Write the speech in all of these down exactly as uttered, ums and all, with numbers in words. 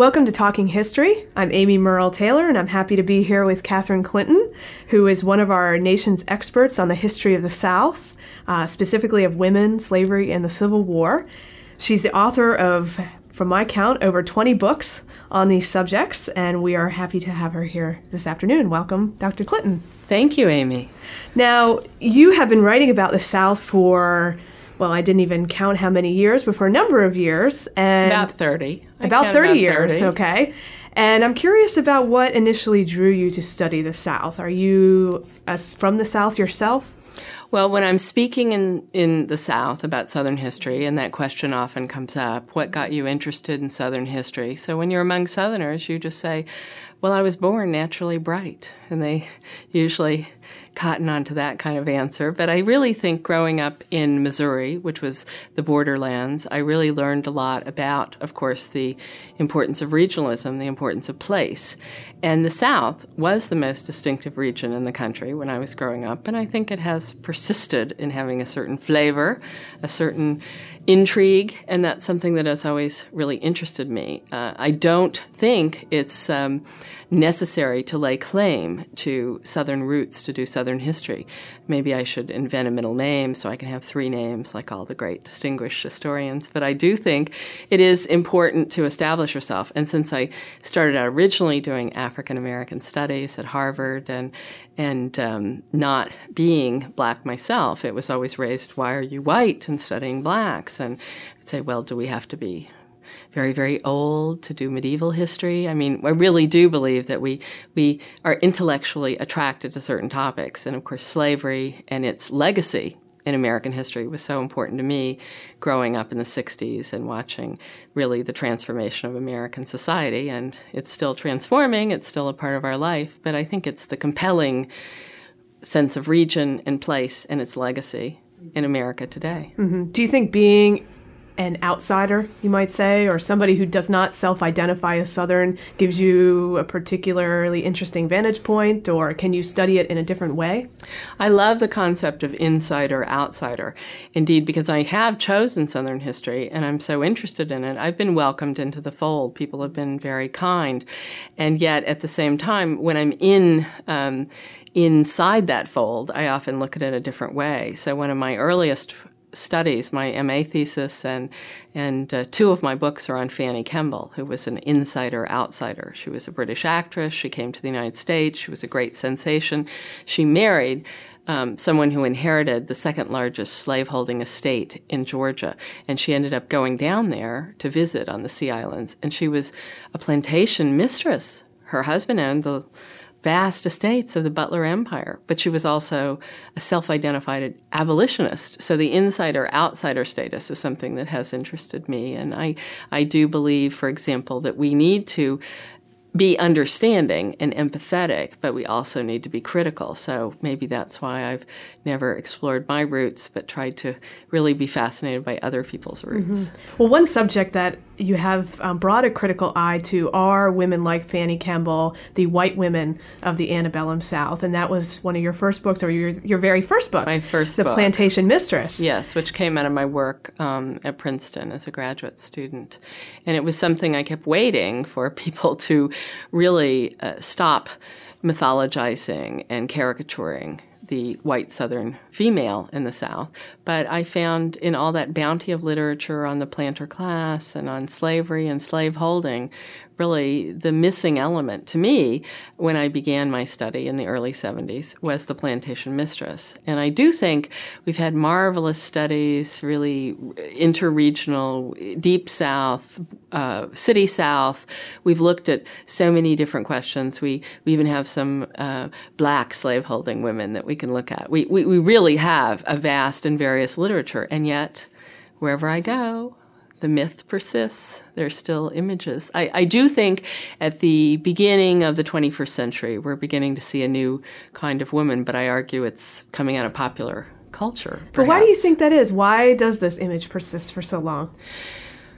Welcome to Talking History. I'm Amy Murrell Taylor, and I'm happy to be here with Catherine Clinton, who is one of our nation's experts on the history of the South, uh, specifically of women, slavery, and the Civil War. She's the author of, from my count, over twenty books on these subjects, and we are happy to have her here this afternoon. Welcome, Doctor Clinton. Thank you, Amy. Now, you have been writing about the South for, well, I didn't even count how many years, but for a number of years. And about thirty. I About thirty about years, thirty. Okay. And I'm curious about what initially drew you to study the South. Are you uh, from the South yourself? Well, when I'm speaking in, in the South about Southern history, and that question often comes up, what got you interested in Southern history? So when you're among Southerners, you just say, well, I was born naturally bright. And they usually cotton onto that kind of answer. But I really think growing up in Missouri, which was the borderlands, I really learned a lot about, of course, the importance of regionalism, the importance of place. And the South was the most distinctive region in the country when I was growing up, and I think it has persisted in having a certain flavor, a certain intrigue, and that's something that has always really interested me. Uh, I don't think it's um, necessary to lay claim to Southern roots to do Southern history. Maybe I should invent a middle name so I can have three names like all the great distinguished historians, but I do think it is important to establish yourself. And since I started out originally doing African American studies at Harvard and and um, not being black myself, it was always raised, why are you white and studying blacks? And I'd say, well, do we have to be very, very old to do medieval history? I mean, I really do believe that we we are intellectually attracted to certain topics. And of course, slavery and its legacy in American history was so important to me growing up in the sixties and watching really the transformation of American society. And it's still transforming, it's still a part of our life, but I think it's the compelling sense of region and place and its legacy in America today. Mm-hmm. Do you think being an outsider, you might say, or somebody who does not self-identify as Southern gives you a particularly interesting vantage point, or can you study it in a different way? I love the concept of insider, outsider. Indeed, because I have chosen Southern history and I'm so interested in it, I've been welcomed into the fold. People have been very kind. And yet, at the same time, when I'm in um, inside that fold, I often look at it a different way. So one of my earliest studies, my M A thesis, and and uh, two of my books are on Fanny Kemble, who was an insider-outsider. She was a British actress. She came to the United States. She was a great sensation. She married um, someone who inherited the second-largest slaveholding estate in Georgia, and she ended up going down there to visit on the Sea Islands, and she was a plantation mistress. Her husband owned the vast estates of the Butler Empire, but she was also a self-identified abolitionist. So the insider-outsider status is something that has interested me. And I, I do believe, for example, that we need to be understanding and empathetic, but we also need to be critical. So maybe that's why I've never explored my roots, but tried to really be fascinated by other people's roots. Mm-hmm. Well, one subject that you have um, brought a critical eye to are women like Fanny Kemble, the white women of the antebellum South, and that was one of your first books, or your your very first book. My first The book. Plantation Mistress. Yes, which came out of my work um, at Princeton as a graduate student. And it was something I kept waiting for people to really uh, stop mythologizing and caricaturing the white Southern female in the South. But I found in all that bounty of literature on the planter class and on slavery and slaveholding, really the missing element to me when I began my study in the early seventies was the plantation mistress. And I do think we've had marvelous studies, really interregional, deep South, uh, city South. We've looked at so many different questions. We we even have some uh, black slaveholding women that we can look at. We, we we really have a vast and various literature, and yet wherever I go, the myth persists. There's still images. I, I do think at the beginning of the twenty-first century, we're beginning to see a new kind of woman, but I argue it's coming out of popular culture. But why do you think that is? Why does this image persist for so long?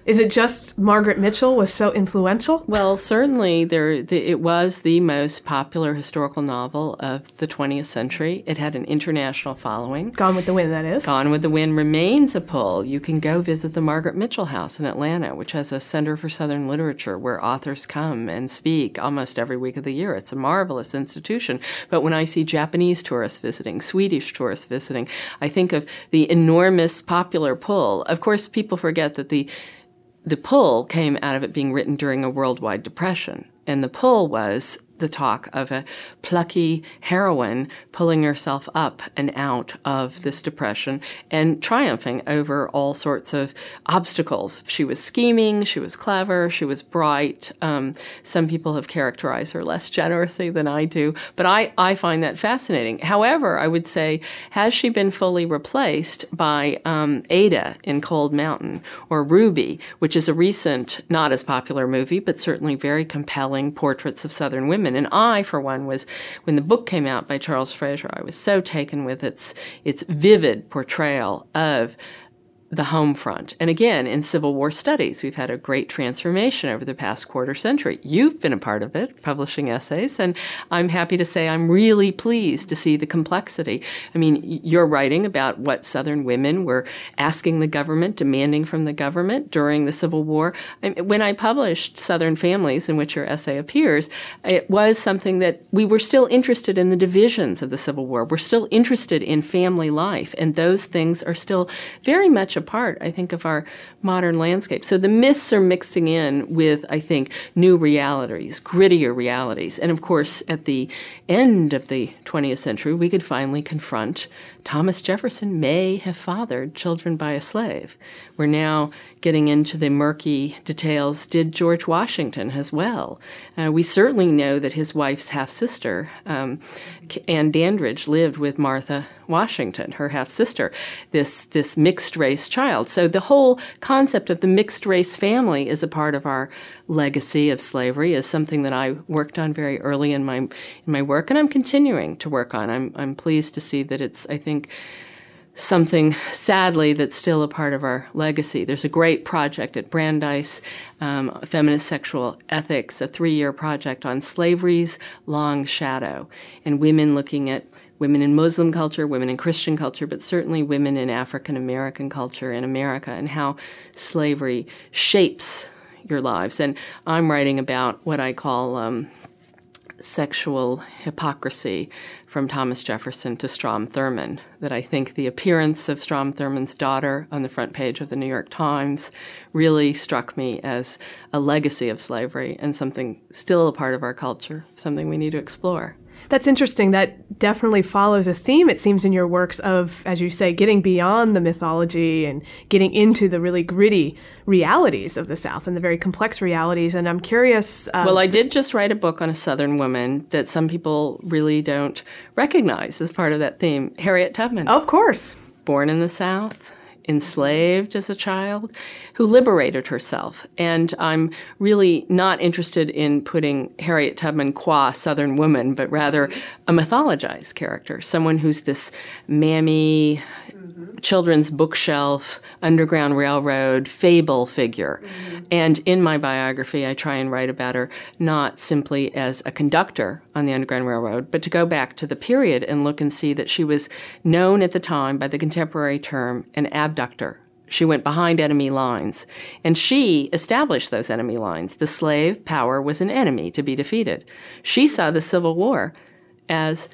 Is it just Margaret Mitchell was so influential? Well, certainly there. The, it was the most popular historical novel of the twentieth century. It had an international following. Gone with the Wind, that is. Gone with the Wind remains a pull. You can go visit the Margaret Mitchell House in Atlanta, which has a Center for Southern Literature where authors come and speak almost every week of the year. It's a marvelous institution. But when I see Japanese tourists visiting, Swedish tourists visiting, I think of the enormous popular pull. Of course, people forget that the The pull came out of it being written during a worldwide depression. And the pull was the talk of a plucky heroine pulling herself up and out of this depression and triumphing over all sorts of obstacles. She was scheming, she was clever, she was bright. Um, some people have characterized her less generously than I do, but I, I find that fascinating. However, I would say, has she been fully replaced by um, Ada in Cold Mountain or Ruby, which is a recent, not as popular movie, but certainly very compelling portraits of Southern women. And I, for one, was, when the book came out by Charles Fraser, I was so taken with its its vivid portrayal of the home front. And again, in Civil War studies, we've had a great transformation over the past quarter century. You've been a part of it, publishing essays, and I'm happy to say I'm really pleased to see the complexity. I mean, you're writing about what Southern women were asking the government, demanding from the government during the Civil War. I mean, when I published Southern Families, in which your essay appears, it was something that we were still interested in the divisions of the Civil War. We're still interested in family life, and those things are still very much a part, I think, of our modern landscape. So the myths are mixing in with, I think, new realities, grittier realities. And of course, at the end of the twentieth century, we could finally confront Thomas Jefferson may have fathered children by a slave. We're now getting into the murky details. Did George Washington as well? Uh, we certainly know that his wife's half-sister, um, Anne Dandridge, lived with Martha Washington, her half-sister, this, this mixed-race child. So the whole concept of the mixed-race family is a part of our legacy of slavery, is something that I worked on very early in my in my work, and I'm continuing to work on. I'm I'm pleased to see that it's, I think, something, sadly, that's still a part of our legacy. There's a great project at Brandeis, um, Feminist Sexual Ethics, a three-year project on slavery's long shadow, and women looking at women in Muslim culture, women in Christian culture, but certainly women in African American culture in America, and how slavery shapes your lives. And I'm writing about what I call um, sexual hypocrisy from Thomas Jefferson to Strom Thurmond, that I think the appearance of Strom Thurmond's daughter on the front page of the New York Times really struck me as a legacy of slavery and something still a part of our culture, something we need to explore. That's interesting. That definitely follows a theme, it seems, in your works of, as you say, getting beyond the mythology and getting into the really gritty realities of the South and the very complex realities. And I'm curious... Um, well, I did just write a book on a Southern woman that some people really don't recognize as part of that theme, Harriet Tubman. Of course. Born in the South, enslaved as a child, who liberated herself. And I'm really not interested in putting Harriet Tubman qua Southern woman, but rather a mythologized character, someone who's this mammy, mm-hmm. children's bookshelf, Underground Railroad, fable figure. Mm-hmm. And in my biography, I try and write about her not simply as a conductor on the Underground Railroad, but to go back to the period and look and see that she was known at the time by the contemporary term an abductor. She went behind enemy lines, and she established those enemy lines. The slave power was an enemy to be defeated. She saw the Civil War as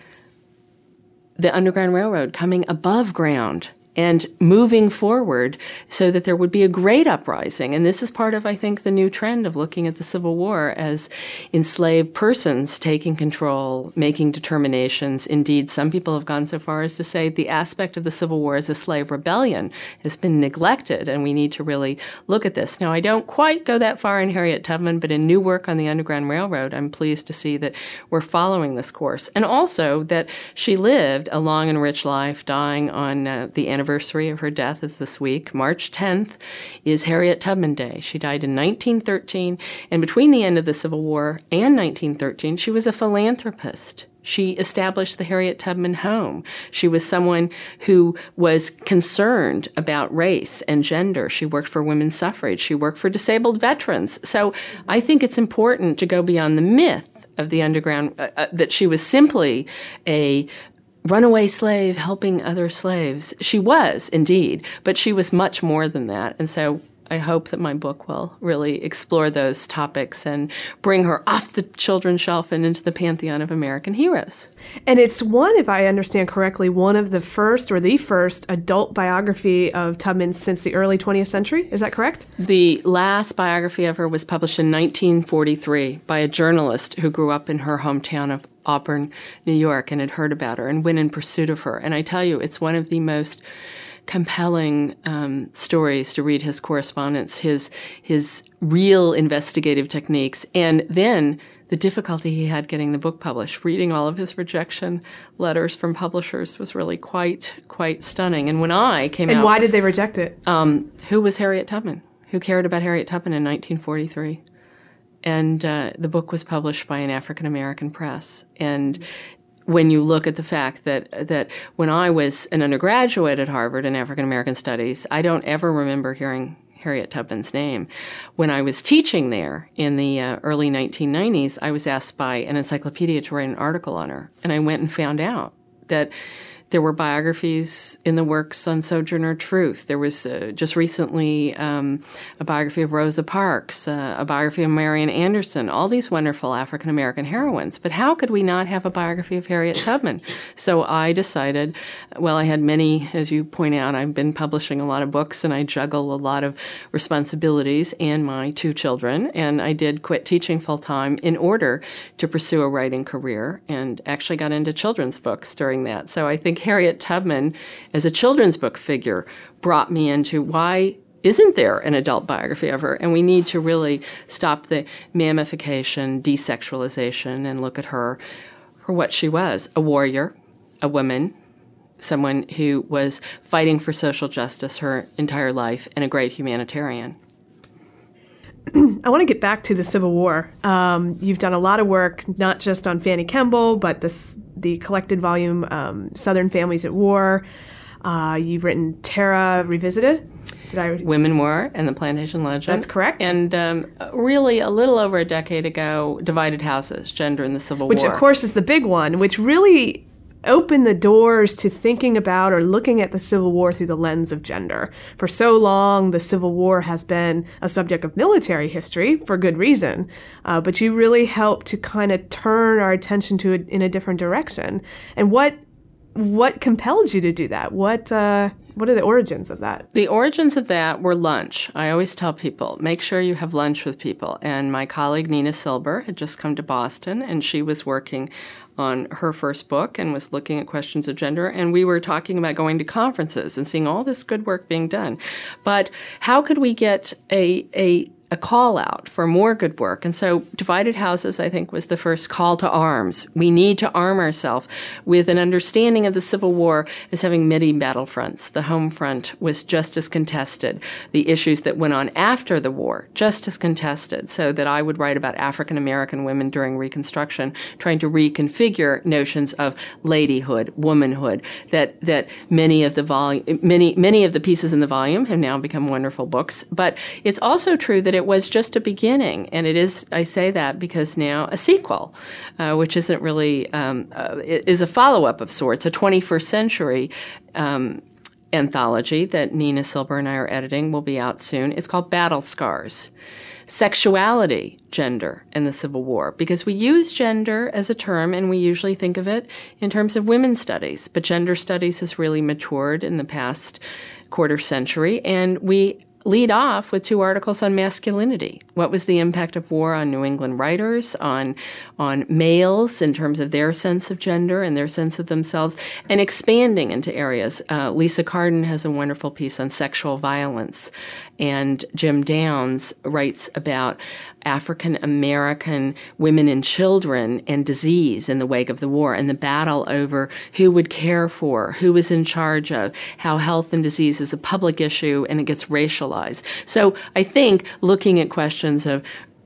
the Underground Railroad coming above ground and moving forward so that there would be a great uprising. And this is part of, I think, the new trend of looking at the Civil War as enslaved persons taking control, making determinations. Indeed, some people have gone so far as to say the aspect of the Civil War as a slave rebellion has been neglected, and we need to really look at this. Now, I don't quite go that far in Harriet Tubman, but in new work on the Underground Railroad, I'm pleased to see that we're following this course. And also that she lived a long and rich life, dying on uh, the anniversary of her death is this week. March tenth is Harriet Tubman Day. She died in nineteen thirteen, and between the end of the Civil War and nineteen thirteen, she was a philanthropist. She established the Harriet Tubman Home. She was someone who was concerned about race and gender. She worked for women's suffrage. She worked for disabled veterans. So I think it's important to go beyond the myth of the underground, uh, uh, that she was simply a runaway slave helping other slaves. She was, indeed, but she was much more than that. And so I hope that my book will really explore those topics and bring her off the children's shelf and into the pantheon of American heroes. And it's one, if I understand correctly, one of the first or the first adult biography of Tubman since the early twentieth century. Is that correct? The last biography of her was published in nineteen forty-three by a journalist who grew up in her hometown of Auburn, New York, and had heard about her and went in pursuit of her. And I tell you, it's one of the most compelling um, stories to read his correspondence, his his real investigative techniques, and then the difficulty he had getting the book published. Reading all of his rejection letters from publishers was really quite quite stunning. And when I came and out... And why did they reject it? Um, who was Harriet Tubman? Who cared about Harriet Tubman in nineteen forty-three? And uh, the book was published by an African-American press. And when you look at the fact that that when I was an undergraduate at Harvard in African American Studies, I don't ever remember hearing Harriet Tubman's name. When I was teaching there in the uh, early nineteen nineties, I was asked by an encyclopedia to write an article on her, and I went and found out that there were biographies in the works on Sojourner Truth. There was uh, just recently um, a biography of Rosa Parks, uh, a biography of Marian Anderson, all these wonderful African-American heroines. But how could we not have a biography of Harriet Tubman? So I decided, well, I had many, as you point out, I've been publishing a lot of books, and I juggle a lot of responsibilities and my two children, and I did quit teaching full-time in order to pursue a writing career, and actually got into children's books during that. So I think Harriet Tubman, as a children's book figure, brought me into why isn't there an adult biography of her? And we need to really stop the mammification, desexualization, and look at her for what she was, a warrior, a woman, someone who was fighting for social justice her entire life, and a great humanitarian. I want to get back to the Civil War. Um, you've done a lot of work, not just on Fanny Kemble, but this, the collected volume, um, Southern Families at War. Uh, you've written Tara Revisited. Did I? Women War and the Plantation Legend. That's correct. And um, really, a little over a decade ago, Divided Houses, Gender in the Civil which, War. Which, of course, is the big one, which really open the doors to thinking about or looking at the Civil War through the lens of gender. For so long, the Civil War has been a subject of military history, for good reason, uh, but you really helped to kind of turn our attention to it in a different direction. And what what compelled you to do that? What uh, what are the origins of that? The origins of that were lunch. I always tell people, make sure you have lunch with people. And my colleague Nina Silber had just come to Boston, and she was working on her first book and was looking at questions of gender, and we were talking about going to conferences and seeing all this good work being done. But how could we get a a a call out for more good work? And so Divided Houses, I think, was the first call to arms. We need to arm ourselves with an understanding of the Civil War as having many battlefronts. The home front was just as contested. The issues that went on after the war, just as contested, so that I would write about African-American women during Reconstruction, trying to reconfigure notions of ladyhood, womanhood, that that many of the volume, many many of the pieces in the volume have now become wonderful books. But it's also true that it was just a beginning, and it is, I say that because now a sequel, uh, which isn't really, um, uh, is a follow-up of sorts, a twenty-first century um, anthology that Nina Silber and I are editing, will be out soon. It's called Battle Scars. Sexuality, gender, and the Civil War, because we use gender as a term and we usually think of it in terms of women's studies, but gender studies has really matured in the past quarter century, and we lead off with two articles on masculinity. What was the impact of war on New England writers, on on males in terms of their sense of gender and their sense of themselves, and expanding into areas. Uh, Lisa Carden has a wonderful piece on sexual violence, and Jim Downs writes about African American women and children and disease in the wake of the war, and the battle over who would care for, who was in charge of, how health and disease is a public issue and it gets racialized. So I think looking at questions of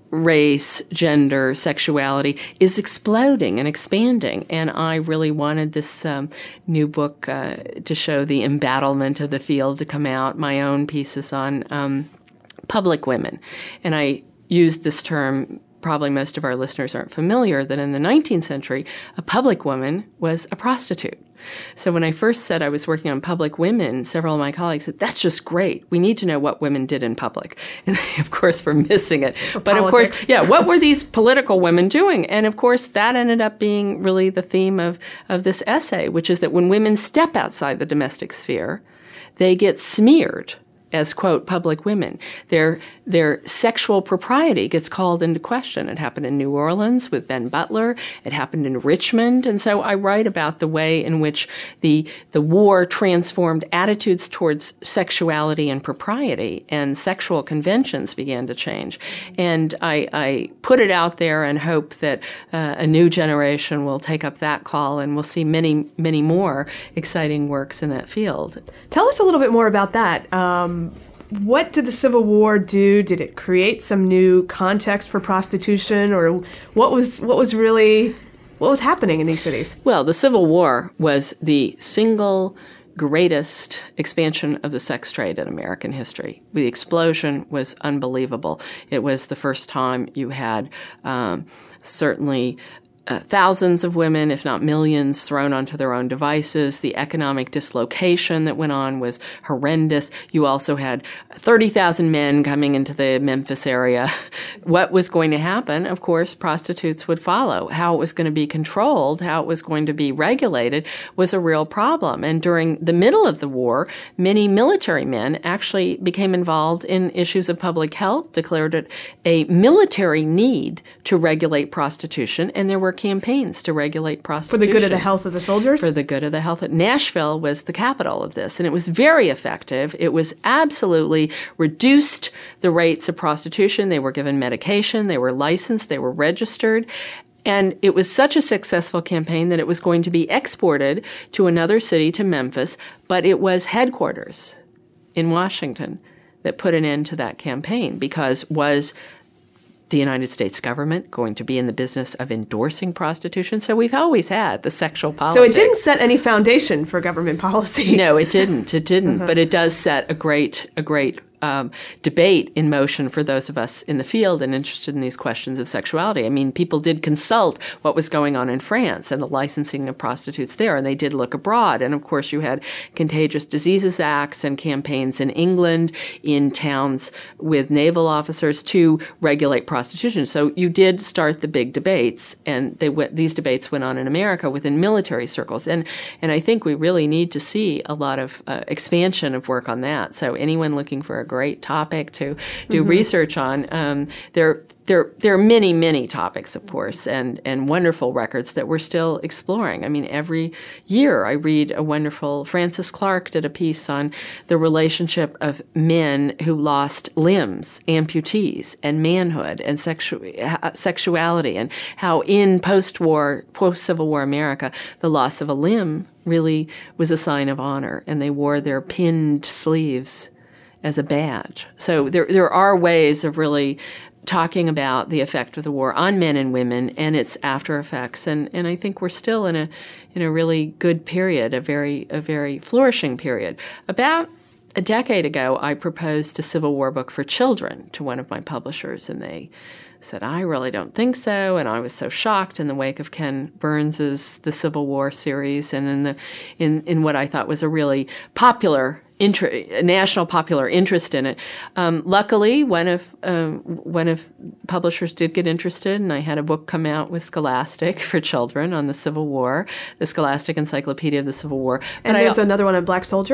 race, gender, sexuality is exploding and expanding. And I really wanted this um, new book uh, to show the embattlement of the field to come out, my own pieces on um, public women. And I used this term, probably most of our listeners aren't familiar, that in the nineteenth century, a public woman was a prostitute. So when I first said I was working on public women, several of my colleagues said, that's just great. We need to know what women did in public. And they, of course, were missing it. For but politics. Of course, yeah, what were these political women doing? And of course, that ended up being really the theme of, of this essay, which is that when women step outside the domestic sphere, they get smeared as, quote, public women. Their their sexual propriety gets called into question. It happened in New Orleans with Ben Butler. It happened in Richmond. And so I write about the way in which the the war transformed attitudes towards sexuality and propriety, and sexual conventions began to change. And I, I put it out there and hope that uh, a new generation will take up that call, and we'll see many, many more exciting works in that field. Tell us a little bit more about that. Um, What did the Civil War do? Did it create some new context for prostitution, or what was what was really what was happening in these cities? Well, the Civil War was the single greatest expansion of the sex trade in American history. The explosion was unbelievable. It was the first time you had um, certainly Uh, thousands of women, if not millions, thrown onto their own devices. The economic dislocation that went on was horrendous. You also had thirty thousand men coming into the Memphis area. What was going to happen? Of course, prostitutes would follow. How it was going to be controlled, how it was going to be regulated was a real problem. And during the middle of the war, many military men actually became involved in issues of public health, declared it a military need to regulate prostitution, and there were campaigns to regulate prostitution. For the good of the health of the soldiers? For the good of the health. Nashville was the capital of this, and it was very effective. It was absolutely reduced the rates of prostitution. They were given medication. They were licensed. They were registered. And it was such a successful campaign that it was going to be exported to another city, to Memphis, but it was headquarters in Washington that put an end to that campaign, because was the United States government going to be in the business of endorsing prostitution? So we've always had the sexual politics. So it didn't set any foundation for government policy. No, it didn't. It didn't. Uh-huh. But it does set a great, a great um, debate in motion for those of us in the field and interested in these questions of sexuality. I mean, people did consult what was going on in France and the licensing of prostitutes there, and they did look abroad. And of course, you had Contagious Diseases Acts and campaigns in England, in towns with naval officers to regulate prostitution. So you did start the big debates, and they went, these debates went on in America within military circles. And, and I think we really need to see a lot of uh, expansion of work on that. So anyone looking for a great topic to do mm-hmm. research on, um, there There, there are many, many topics, of course, and, and wonderful records that we're still exploring. I mean, every year I read a wonderful, Frances Clark did a piece on the relationship of men who lost limbs, amputees, and manhood, and sexu- sexuality, and how in post-war, post-Civil War America, the loss of a limb really was a sign of honor, and they wore their pinned sleeves as a badge. So there, there are ways of really talking about the effect of the war on men and women and its after effects, and and I think we're still in a in a really good period, a very a very flourishing period. About a decade ago, I proposed a Civil War book for children to one of my publishers, and they said, I really don't think so, and I was so shocked in the wake of Ken Burns's The Civil War series, and in the in in what I thought was a really popular Inter- national popular interest in it. Um, luckily, one of um, one of publishers did get interested, and I had a book come out with Scholastic for children on the Civil War, the Scholastic Encyclopedia of the Civil War. But and there's I, another one on black soldiers?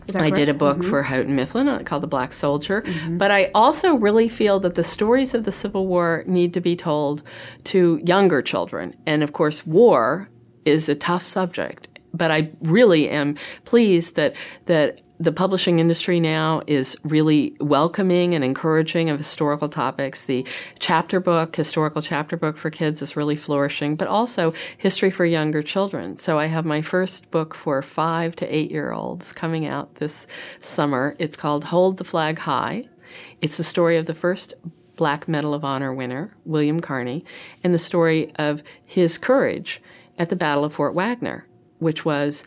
Is that I correct? did a book mm-hmm. for Houghton Mifflin called The Black Soldier. Mm-hmm. But I also really feel that the stories of the Civil War need to be told to younger children. And of course, war is a tough subject. But I really am pleased that that the publishing industry now is really welcoming and encouraging of historical topics. The chapter book, historical chapter book for kids is really flourishing, but also history for younger children. So I have my first book for five to eight-year-olds coming out this summer. It's called Hold the Flag High. It's the story of the first Black Medal of Honor winner, William Carney, and the story of his courage at the Battle of Fort Wagner, which was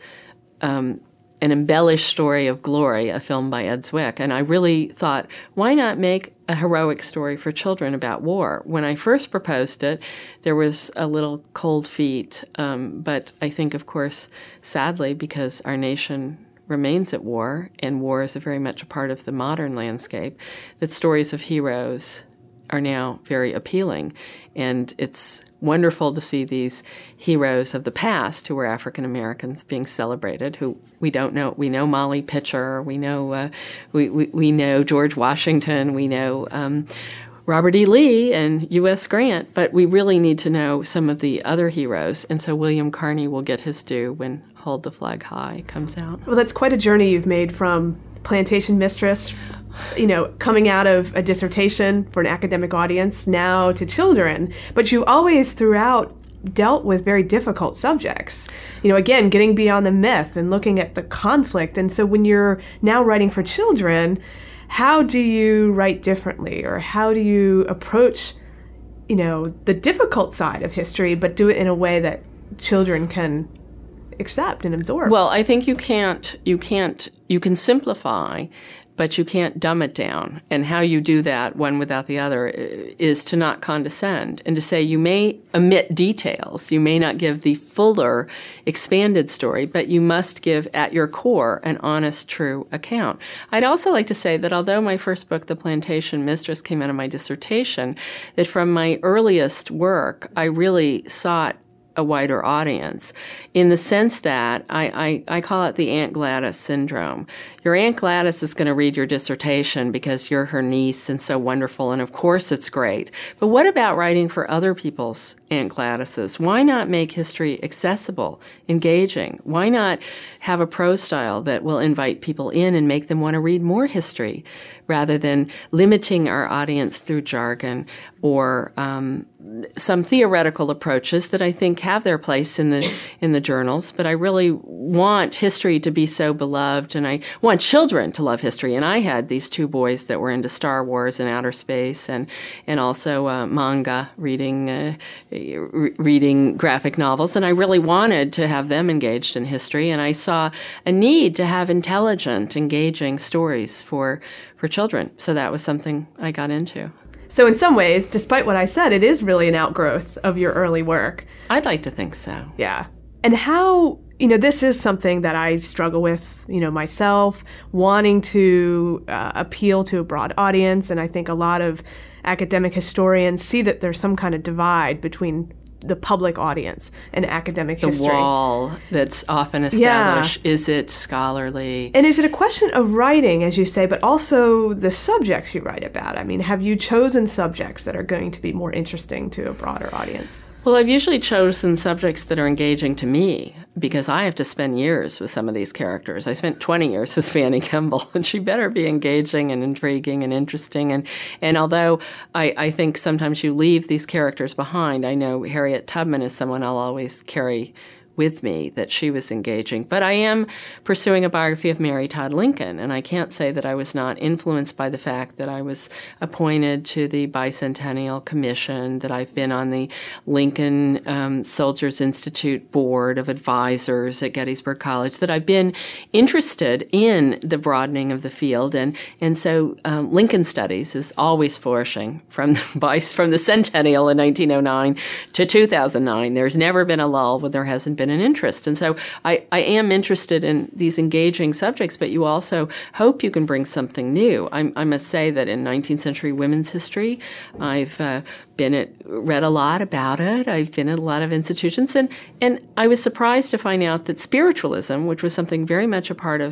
um, an embellished story of glory, a film by Ed Zwick. And I really thought, why not make a heroic story for children about war? When I first proposed it, there was a little cold feet. Um, but I think, of course, sadly, because our nation remains at war, and war is a very much a part of the modern landscape, that stories of heroes are now very appealing. And it's wonderful to see these heroes of the past who were African Americans being celebrated, who we don't know. We know Molly Pitcher, we know uh, we, we, we know George Washington, we know um, Robert E. Lee and U S Grant, but we really need to know some of the other heroes. And so William Carney will get his due when Hold the Flag High comes out. Well, that's quite a journey you've made from plantation mistress, you know, coming out of a dissertation for an academic audience, now to children. But you always, throughout, dealt with very difficult subjects. You know, again, getting beyond the myth and looking at the conflict. And so when you're now writing for children, how do you write differently? Or how do you approach, you know, the difficult side of history, but do it in a way that children can accept and absorb? Well, I think you can't, you can't, you can simplify, but you can't dumb it down. And how you do that, one without the other, is to not condescend and to say you may omit details. You may not give the fuller, expanded story, but you must give, at your core, an honest, true account. I'd also like to say that although my first book, The Plantation Mistress, came out of my dissertation, that from my earliest work, I really sought a wider audience, in the sense that I, I, I call it the Aunt Gladys syndrome. Your Aunt Gladys is going to read your dissertation because you're her niece and so wonderful, and of course it's great. But what about writing for other people's Aunt Gladyses? Why not make history accessible, engaging? Why not have a prose style that will invite people in and make them want to read more history, rather than limiting our audience through jargon or um, some theoretical approaches that I think have their place in the in the journals. But I really want history to be so beloved, and I want children to love history. And I had these two boys that were into Star Wars and outer space, and and also uh, manga, reading uh, re- reading graphic novels. And I really wanted to have them engaged in history, and I saw a need to have intelligent, engaging stories for for children. So that was something I got into. So in some ways, despite what I said, it is really an outgrowth of your early work. I'd like to think so. Yeah. And how, you know, this is something that I struggle with, you know, myself, wanting to uh, appeal to a broad audience. And I think a lot of academic historians see that there's some kind of divide between the public audience and academic the history. The wall that's often established, yeah. Is it scholarly? And is it a question of writing, as you say, but also the subjects you write about? I mean, have you chosen subjects that are going to be more interesting to a broader audience? Well, I've usually chosen subjects that are engaging to me, because I have to spend years with some of these characters. I spent twenty years with Fanny Kemble, and she better be engaging and intriguing and interesting. And, and although I, I think sometimes you leave these characters behind, I know Harriet Tubman is someone I'll always carry with me, that she was engaging. But I am pursuing a biography of Mary Todd Lincoln, and I can't say that I was not influenced by the fact that I was appointed to the Bicentennial Commission, that I've been on the Lincoln um, Soldiers Institute Board of Advisors at Gettysburg College, that I've been interested in the broadening of the field. And, and so um, Lincoln Studies is always flourishing from the, from the centennial in nineteen oh nine to two thousand nine. There's never been a lull when there hasn't been an interest. And so I, I am interested in these engaging subjects, but you also hope you can bring something new. I, I must say that in nineteenth century women's history, I've uh, been at, read a lot about it. I've been at a lot of institutions, and, and I was surprised to find out that spiritualism, which was something very much a part of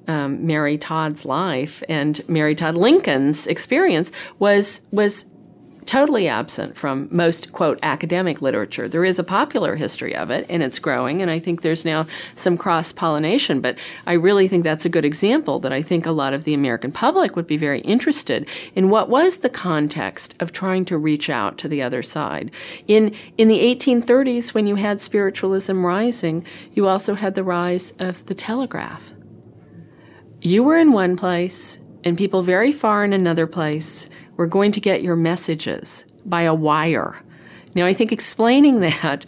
um, Mary Todd's life and Mary Todd Lincoln's experience was was totally absent from most, quote, academic literature. There is a popular history of it, and it's growing, and I think there's now some cross-pollination, but I really think that's a good example that I think a lot of the American public would be very interested in what was the context of trying to reach out to the other side. In, in the eighteen thirties, when you had spiritualism rising, you also had the rise of the telegraph. You were in one place, and people very far in another place we're going to get your messages by a wire. Now, I think explaining that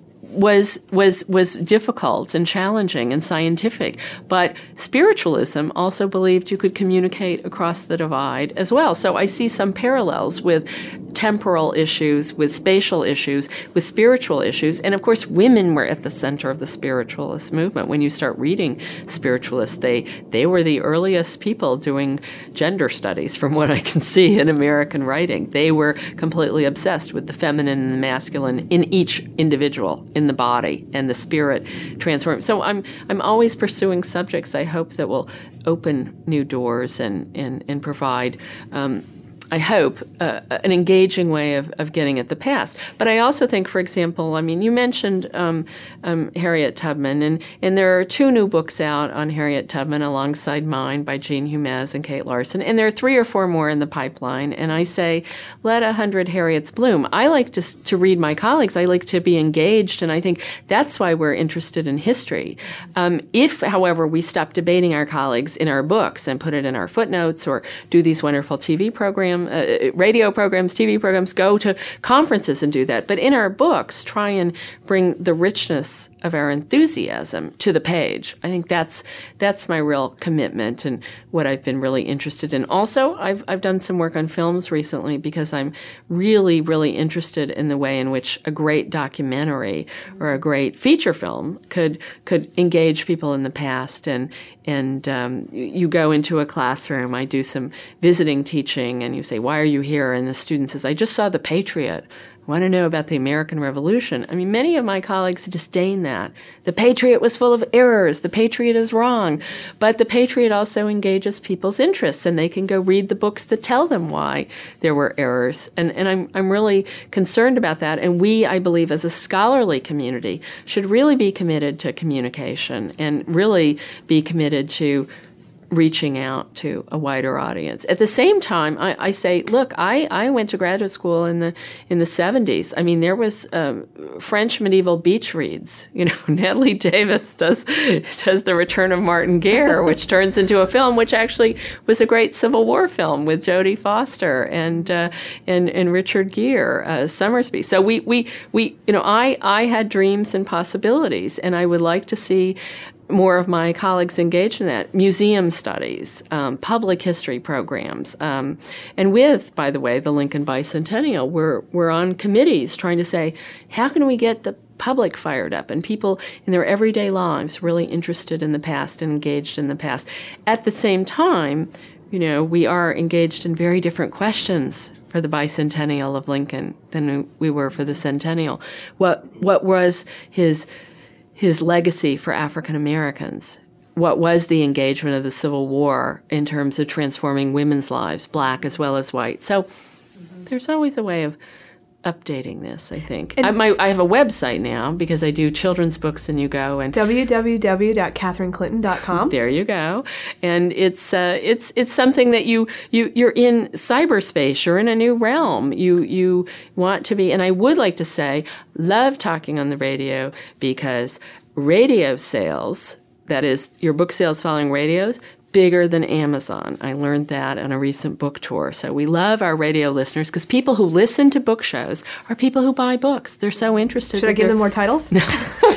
was was was difficult and challenging and scientific, but spiritualism also believed you could communicate across the divide as well. So I see some parallels with temporal issues, with spatial issues, with spiritual issues, and of course women were at the center of the spiritualist movement. When you start reading spiritualists, they they were the earliest people doing gender studies, from what I can see in American writing. They were completely obsessed with the feminine and the masculine in each individual, in the body, and the spirit transform. So I'm I'm always pursuing subjects I hope that will open new doors and and and provide um, I hope, uh, an engaging way of, of getting at the past. But I also think, for example, I mean, you mentioned um, um, Harriet Tubman, and, and there are two new books out on Harriet Tubman alongside mine by Jean Humez and Kate Larson, and there are three or four more in the pipeline. And I say, let a hundred Harriets bloom. I like to, to read my colleagues. I like to be engaged, and I think that's why we're interested in history. Um, if, however, we stop debating our colleagues in our books and put it in our footnotes or do these wonderful T V programs, Uh, radio programs, T V programs, go to conferences and do that. But in our books, try and bring the richness of our enthusiasm to the page. I think that's that's my real commitment and what I've been really interested in. Also, I've I've done some work on films recently because I'm really, really interested in the way in which a great documentary or a great feature film could could engage people in the past. And and um, you go into a classroom, I do some visiting teaching, and you say, "Why are you here?" And the student says, "I just saw The Patriot. Want to know about the American Revolution." I mean, many of my colleagues disdain that. The Patriot was full of errors. The Patriot is wrong. But the Patriot also engages people's interests, and they can go read the books that tell them why there were errors. And, and I'm, I'm really concerned about that. And we, I believe, as a scholarly community, should really be committed to communication and really be committed to reaching out to a wider audience. At the same time, I, I say, look, I, I went to graduate school in the in the seventies. I mean, there was um, French medieval beach reads. You know, Natalie Davis does does The Return of Martin Guerre, which turns into a film, which actually was a great Civil War film with Jodie Foster and uh, and and Richard Gere, uh, Summersby. So we we we you know, I I had dreams and possibilities, and I would like to see more of my colleagues engaged in that. Museum studies, um, public history programs. Um, and with, by the way, the Lincoln Bicentennial, we're, we're on committees trying to say, how can we get the public fired up and people in their everyday lives really interested in the past and engaged in the past. At the same time, you know, we are engaged in very different questions for the bicentennial of Lincoln than we were for the centennial. What, what was his his legacy for African Americans? What was the engagement of the Civil War in terms of transforming women's lives, black as well as white? So mm-hmm. there's always a way of updating this, I think. I, my, I have a website now because I do children's books, and you go and w w w dot catherine clinton dot com. There you go. And it's uh, it's it's something that you you you're in cyberspace. You're in a new realm. You you want to be. And I would like to say, love talking on the radio because radio sales, that is your book sales following radios, bigger than Amazon. I learned that on a recent book tour. So we love our radio listeners because people who listen to book shows are people who buy books. They're so interested. Should I give them more titles? No,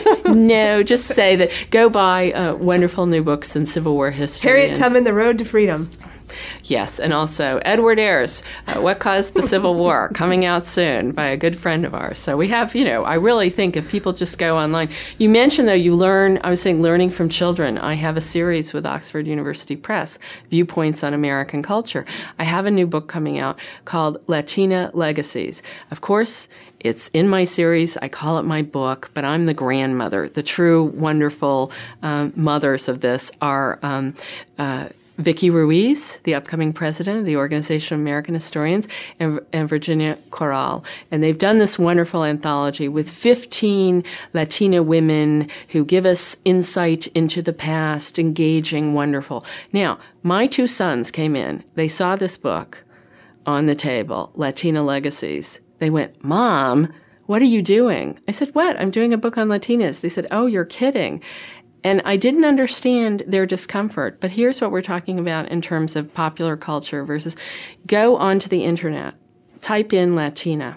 no, just say that go buy uh, wonderful new books in Civil War history. Harriet and, Tubman, The Road to Freedom. Yes, and also Edward Ayers, uh, What Caused the Civil War, coming out soon by a good friend of ours. So we have, you know, I really think if people just go online. You mentioned, though, you learn, I was saying learning from children. I have a series with Oxford University Press, Viewpoints on American Culture. I have a new book coming out called Latina Legacies. Of course, It's in my series. I call it my book, but I'm the grandmother. The true, wonderful um, mothers of this are um, uh, Vicki Ruiz, the upcoming president of the Organization of American Historians, and, and Virginia Corral. And they've done this wonderful anthology with fifteen Latina women who give us insight into the past, engaging, wonderful. Now, my two sons came in. They saw this book on the table, Latina Legacies. They went, "Mom, what are you doing?" I said, "What? I'm doing a book on Latinas." They said, "Oh, you're kidding." And I didn't understand their discomfort. But here's what we're talking about in terms of popular culture versus go onto the internet, type in Latina.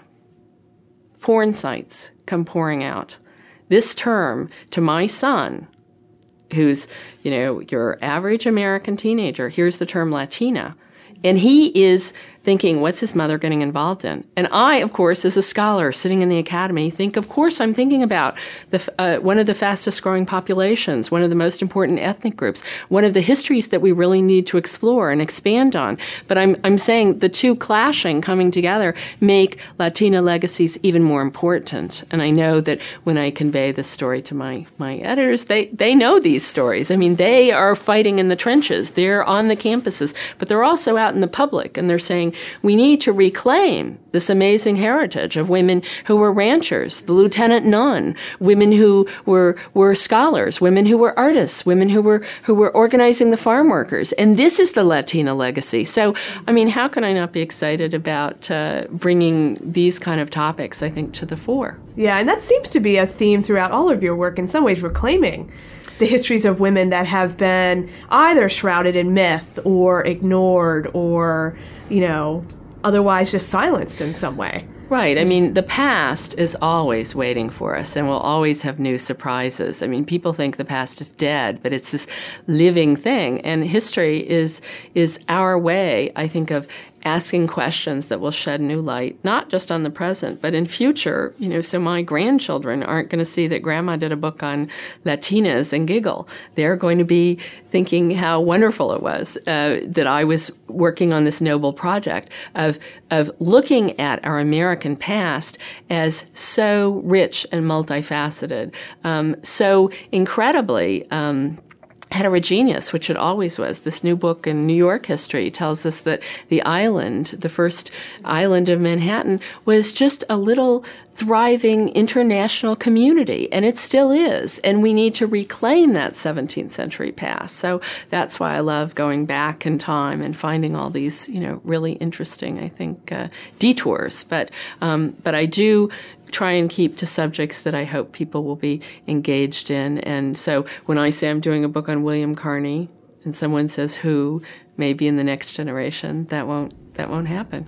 Porn sites come pouring out. This term, to my son, who's, you know, your average American teenager, here's the term Latina. And he is thinking, what's his mother getting involved in? And I, of course, as a scholar sitting in the academy, think, of course, I'm thinking about the, uh, one of the fastest growing populations, one of the most important ethnic groups, one of the histories that we really need to explore and expand on. But I'm, I'm saying the two clashing, coming together, make Latina legacies even more important. And I know that when I convey this story to my, my editors, they, they know these stories. I mean, they are fighting in the trenches. They're on the campuses, but they're also out in the public, and they're saying, we need to reclaim this amazing heritage of women who were ranchers, the lieutenant nun, women who were were scholars, women who were artists, women who were who were organizing the farm workers. And this is the Latina legacy. So, I mean, how can I not be excited about uh, bringing these kind of topics, I think, to the fore? Yeah, and that seems to be a theme throughout all of your work, in some ways reclaiming the histories of women that have been either shrouded in myth or ignored or, you know, otherwise just silenced in some way. Right. I mean, the past is always waiting for us, and we'll always have new surprises. I mean, people think the past is dead, but it's this living thing. And history is is our way, I think, of asking questions that will shed new light, not just on the present, but in future. You know, so my grandchildren aren't going to see that Grandma did a book on Latinas and giggle. They're going to be thinking how wonderful it was uh, that I was working on this noble project of of looking at our American past as so rich and multifaceted, um, so incredibly um, heterogeneous, which it always was. This new book in New York history tells us that the island, the first island of Manhattan, was just a little thriving international community, and it still is. And we need to reclaim that seventeenth century past. So that's why I love going back in time and finding all these, you know, really interesting, I think, uh, detours. But um, but I do try and keep to subjects that I hope people will be engaged in. And so when I say I'm doing a book on William Carney and someone says who, maybe in the next generation, that won't that won't happen.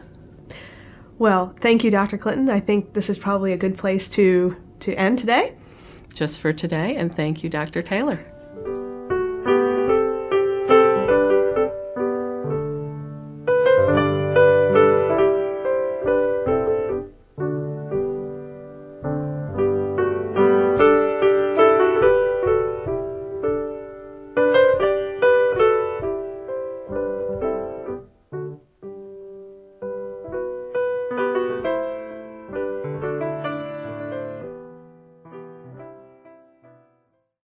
Well, thank you, Doctor Clinton. I think this is probably a good place to, to end today. Just for today, and thank you, Doctor Taylor.